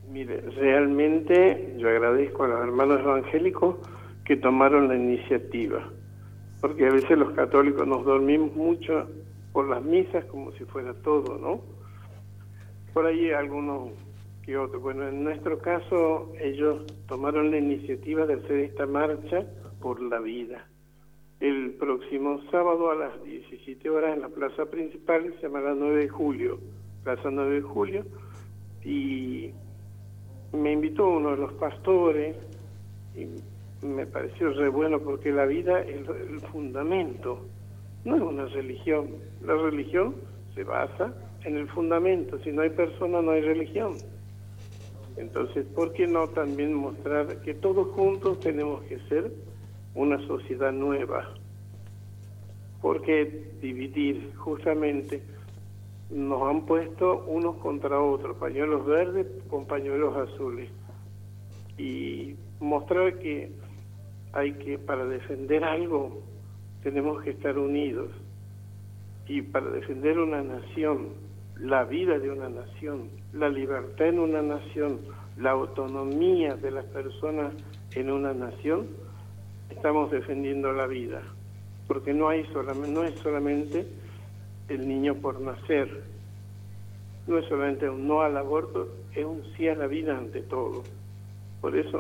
Mire, realmente yo agradezco a los hermanos evangélicos que tomaron la iniciativa, porque a veces los católicos nos dormimos mucho por las misas como si fuera todo, ¿no? Por ahí algunos que otros. Bueno, en nuestro caso ellos tomaron la iniciativa de hacer esta marcha por la vida. El próximo sábado a las 17 horas en la plaza principal, se llamará 9 de julio, Plaza 9 de Julio, y me invitó uno de los pastores y me pareció re bueno porque la vida es el fundamento, no es una religión. La religión se basa en el fundamento, si no hay persona no hay religión. Entonces, ¿por qué no también mostrar que todos juntos tenemos que ser una sociedad nueva? ¿Por qué dividir? Justamente nos han puesto unos contra otros, pañuelos verdes con pañuelos azules, y mostrar que para defender algo tenemos que estar unidos, y para defender una nación, la vida de una nación, la libertad en una nación, la autonomía de las personas en una nación, estamos defendiendo la vida, porque no es solamente el niño por nacer, no es solamente un no al aborto, es un sí a la vida ante todo. Por eso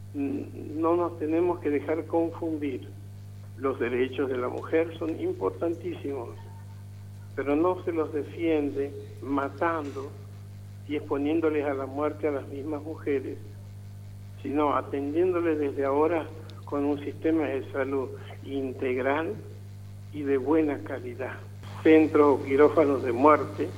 no nos tenemos que dejar confundir. Los derechos de la mujer son importantísimos, pero no se los defiende matando y exponiéndoles a la muerte a las mismas mujeres, sino atendiéndoles desde ahora con un sistema de salud integral y de buena calidad. Centros o quirófanos de muerte,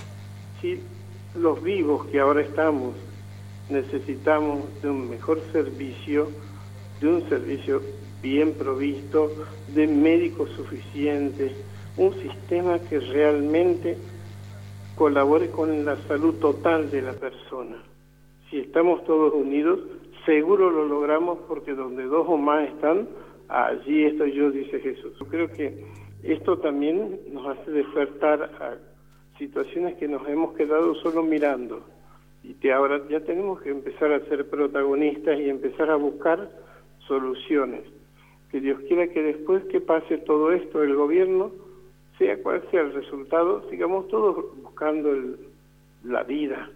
si los vivos que ahora estamos necesitamos de un mejor servicio, de un servicio bien provisto, de médicos suficientes, un sistema que realmente colabore con la salud total de la persona. Si estamos todos unidos, seguro lo logramos, porque donde dos o más están, allí estoy yo, dice Jesús. Yo creo que esto también nos hace despertar a situaciones que nos hemos quedado solo mirando, y que ahora ya tenemos que empezar a ser protagonistas y empezar a buscar soluciones. Que Dios quiera que después que pase todo esto, el gobierno, sea cual sea el resultado, sigamos todos buscando la vida,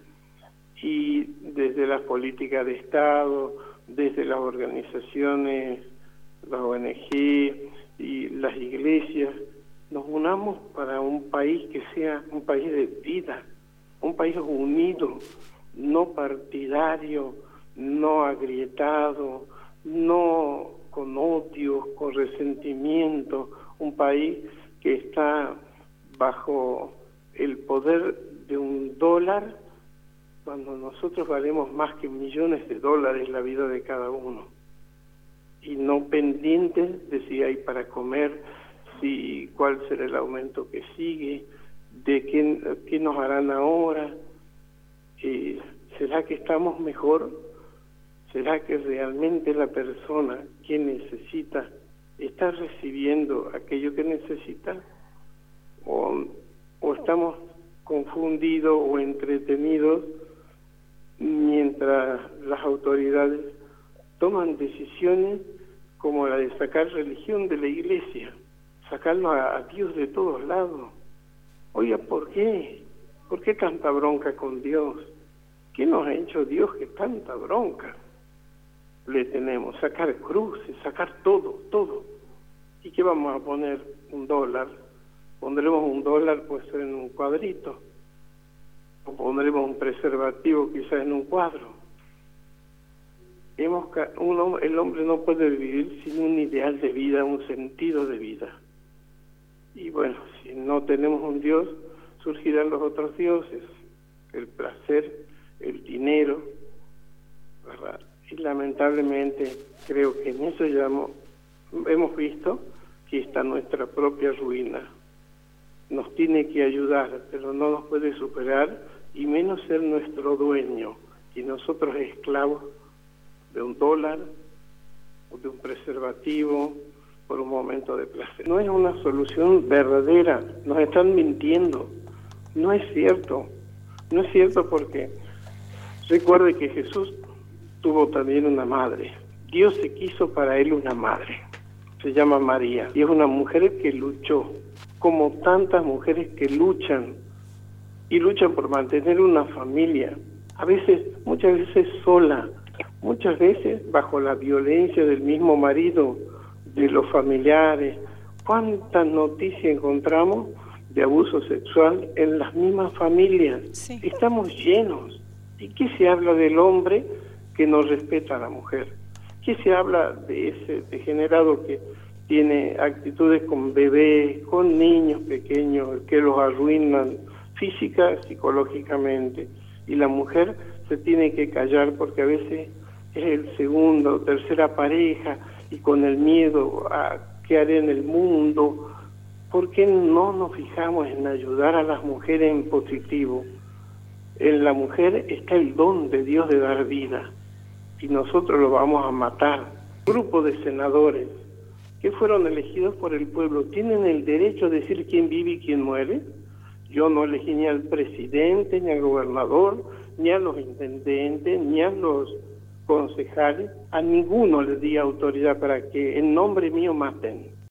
y desde las políticas de Estado, desde las organizaciones, las ONG y las iglesias, nos unamos para un país que sea un país de vida, un país unido, no partidario, no agrietado, no con odio, con resentimiento, un país que está bajo el poder de un dólar, cuando nosotros valemos más que millones de dólares la vida de cada uno, y no pendientes de si hay para comer, si cuál será el aumento que sigue, de qué nos harán ahora. ¿Será que estamos mejor? ¿Será que realmente la persona que necesita está recibiendo aquello que necesita? ¿O estamos confundidos o entretenidos mientras las autoridades toman decisiones como la de sacar religión de la iglesia, sacarlo a Dios de todos lados? Oiga, ¿por qué? ¿Por qué tanta bronca con Dios? ¿Qué nos ha hecho Dios que tanta bronca le tenemos? Sacar cruces, sacar todo. ¿Y qué vamos a poner? ¿Un dólar? Pondremos un dólar pues en un cuadrito, o pondremos un preservativo quizás en un cuadro. El hombre no puede vivir sin un ideal de vida, un sentido de vida. Y bueno, si no tenemos un Dios, surgirán los otros dioses, el placer, el dinero, ¿verdad? Y lamentablemente creo que en eso ya hemos visto que está nuestra propia ruina. Nos tiene que ayudar, pero no nos puede superar, y menos ser nuestro dueño, y nosotros esclavos de un dólar o de un preservativo por un momento de placer. No es una solución verdadera, nos están mintiendo, no es cierto porque Recuerde que Jesús tuvo también una madre. Dios se quiso para él una madre. Se llama María. Y es una mujer que luchó, como tantas mujeres que luchan. Y luchan por mantener una familia. A veces, muchas veces sola. Muchas veces bajo la violencia del mismo marido, de los familiares. ¿Cuántas noticias encontramos de abuso sexual en las mismas familias? Sí. Estamos llenos. ¿Y qué se habla del hombre que no respeta a la mujer? ¿Qué se habla de ese degenerado que tiene actitudes con bebés, con niños pequeños, que los arruinan física, psicológicamente? Y la mujer se tiene que callar porque a veces es el segundo o tercera pareja y con el miedo a qué haré en el mundo. ¿Por qué no nos fijamos en ayudar a las mujeres en positivo? En la mujer está el don de Dios de dar vida y nosotros lo vamos a matar. Grupo de senadores que fueron elegidos por el pueblo, ¿tienen el derecho a decir quién vive y quién muere? Yo no elegí ni al presidente, ni al gobernador, ni a los intendentes, ni a los concejales. A ninguno les di autoridad para que en nombre mío maten.